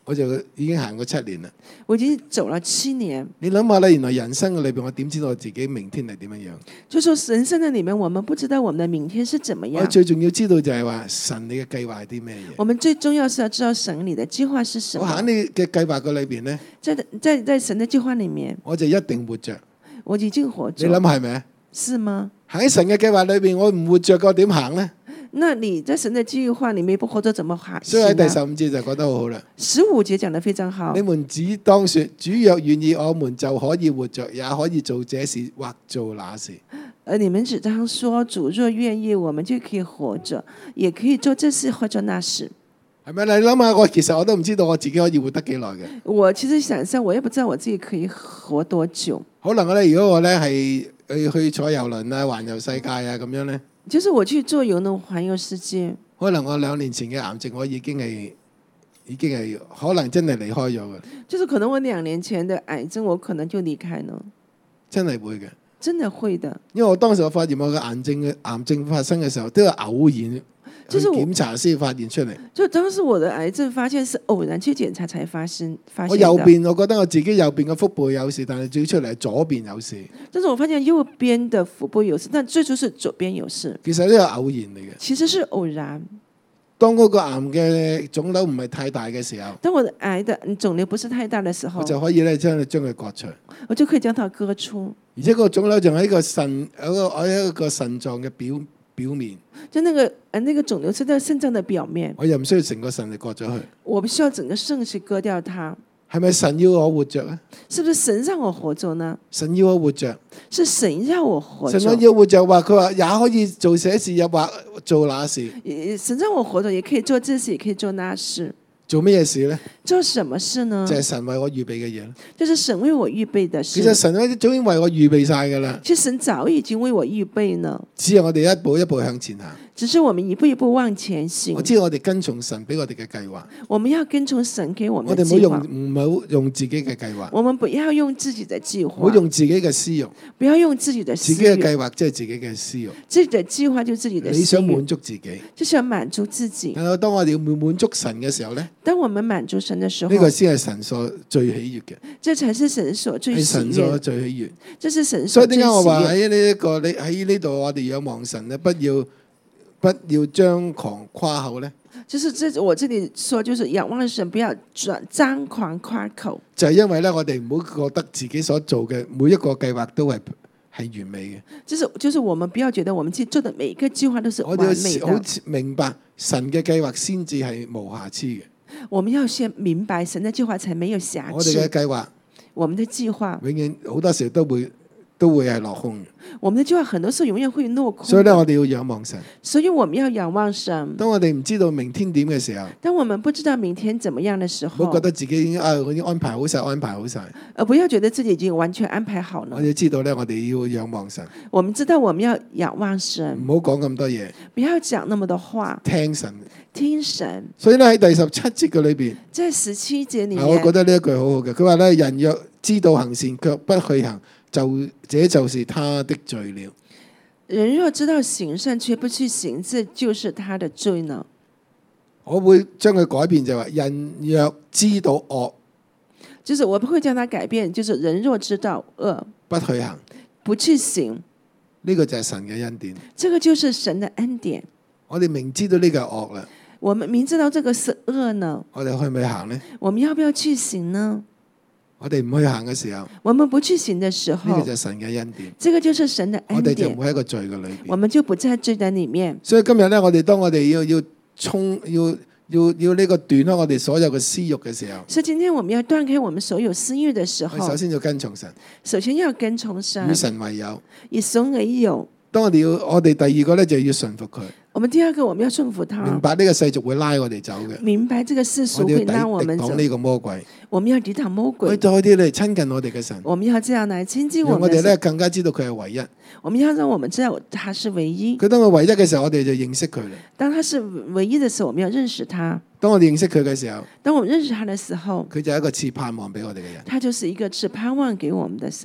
我就已經行過七年啦。 我已經走了七年。 你諗下咧，原來人生嘅裏邊，我點知道我自己明天係點樣樣？ 就說人生的裏面，我們不知道我們的明天是怎麼我樣。 最重要知道就係話神你嘅計劃係啲咩嘢？ 我們最重要是要知道神你的計劃是什麼。 我喺你嘅計劃嘅裏邊咧， 在在在神的計劃裏面， 我就一定活着。 我已經活着。 你諗係咪啊？ 是嗎？ 喺神嘅計劃裏邊，我唔活着，我點行咧？ 那你在神的計劃裏面不活着，怎麼行？ 所以喺第十五節就覺得好好啦。 十五節講得非常好。 你們只當說，主若願意，我們就可以活着，也可以做這事或做那事。 而你們只當說，主若願意，我們就可以活着，也可以做這事或做那事。 係咪？你諗下，我其實我都唔知道我自己可以活得幾耐嘅。 我其實想象，我也不知道我自己可以活多久。 可能咧，如果我咧係去去坐遊輪啊、環遊世界啊咁樣咧。 就是我去做遊輪環遊世界， 可能我兩年前嘅癌症，我已經係已經係可能真係離開咗嘅。 就是可能我兩年前的癌症，我可能就離開了。 真係會嘅， 真的會的。 因為我當時我發現我嘅癌症嘅癌症發生嘅時候，都係偶然去檢查先發現出嚟。 就當時我的癌症發現是偶然去檢查才發生發現。 我右邊我覺得我自己右邊嘅腹部有事，但係最出嚟係左邊有事。 但是我發現右邊的腹部有事，但最初是左邊有事。 其實呢個偶然嚟嘅。 其實是偶然。 當嗰個癌嘅腫瘤唔係太大嘅時候， 當我的癌的腫瘤不是太大的時候， 我就可以咧將佢將佢割除。 我就可以將它割出。 而且個腫瘤仲喺個腎有個喺一個腎臟嘅表表面。 就那個誒，那個腫瘤是在腎臟的表面。 我又唔需要成個腎嚟割咗佢。 我不需要整個腎去割掉它。 係咪神要我活着啊？ 是不是神讓我活着呢？ 神要我活着， 是神要我活着。 神要活着話，佢話也可以做這事，又或做那事。 神讓我活着，也可以做這事，也可以做那事。 做咩嘢事呢？ 做什麼事呢？ 就係神為我預備嘅嘢。 就是神為我預備的事。 其實神咧早已經為我預備晒噶啦。 其實神早已經為我預備呢。 只係我哋一步一步向前行。 只是我們一步一步往前行。 我知道我哋跟從神俾我哋嘅計劃。 我們要跟從神給我們的計劃。 我哋唔好用唔好用自己嘅計劃。 我們不要用自己的計劃。 唔好用自己嘅私欲。 不要用自己的私欲。 自己嘅計劃即係自己嘅私欲。 自己的計劃就自己的私欲。 你想滿足自己， 就是要滿足自己。 但係當我哋要滿足神嘅時候咧， 當我們滿足神的時候， 呢個先係神所最喜悅嘅。 這才是神所最喜悅。 係神所最喜悅。 這是神所最喜悅。所以點解我話喺呢一個你喺呢度我哋仰望神咧，不要不要張狂誇口咧？ 就是這我這裡說，就是仰望神，不要張張狂誇口。 就係因為咧，我哋唔好覺得自己所做嘅每一個計劃都係係完美嘅。就是就是我們不要覺得我們自己做的每一個計劃都是完美的。 我哋要好明白神嘅計劃先至係無瑕疵嘅。 我們要先明白神的計劃才沒有瑕疵。 我哋嘅計劃， 我們的計劃永遠好多時候都會都會係落空嘅。 我們的計劃很多時候永遠會落空。 所以咧，我哋要仰望神。 所以我們要仰望神。 當我哋唔知道明天點嘅時候， 當我們不知道明天怎麼樣的時候， 唔好覺得自己已經啊，我已經安排好晒，安排好晒。 而不要覺得自己已經完全安排好了。 我哋知道咧，我哋要仰望神。 我們知道我們要仰望神， 唔好講咁多嘢， 不要講那麼多話， 聽神。 聽神。 所以咧喺第十七節嘅裏邊， 在十七節裏面， 我覺得呢一句好好嘅。佢話咧，人若知道行善卻不去行，就這就是他的罪了。 人若知道行善卻不去行，這就是他的罪呢。 我會將佢改變就係話，人若知道惡， 就是我不會將它改變，就是人若知道惡， 不去行， 不去行， 呢個就係神嘅恩典。 這個就是神的恩典。 我哋明知道呢個係惡啦， 我們明知道這個是惡呢， 我哋去唔去行呢？ 我們要不要去行呢？ 我哋唔去行嘅時候， 我們不去行的時候， 呢個就係神嘅恩典。 這個就是神的恩典。 我哋就唔會喺個罪嘅裏邊， 我們就不在罪的裏面。 所以今日咧，我哋當我哋要要衝要要要呢個斷開我哋所有嘅私欲嘅時候， 所以今天我們要斷開我們所有私欲的時候， 首先要跟從神， 首先要跟從神， 與神為友， 以神為友。 當我哋要我哋第二個咧就要順服佢。 我們第二個我們要順服他， 明白呢個世俗會拉我哋走嘅， 明白這個世俗會拉我們走。 我哋要抵擋呢個魔鬼， 我們要抵擋魔鬼， 再啲嚟親近我哋嘅神。 我們要這樣來親近我們。 我哋咧更加知道佢係唯一。 我們要讓我們知道他是唯一。 佢當佢唯一嘅時候，我哋就認識佢啦。 當他是唯一的時候，我們要認識他。 當我哋認識佢嘅時候， 當我們認識他的時候， 佢就係一個賜盼望俾我哋嘅人。 他就是一個賜盼望給我們的神。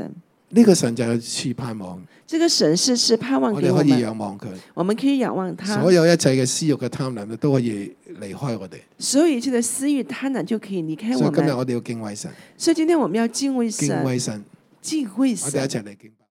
呢個神就係賜盼望， 這個神是是盼望我哋可以給我們， 仰望佢。 我們可以仰望他。 所有一切嘅私欲嘅貪婪都可以離開我哋。 所有一切的私欲貪婪就可以離開我們。 所以今日我哋要敬畏神， 所以今天我們要敬畏神， 敬畏神， 敬畏我哋一神。 齊嚟敬拜。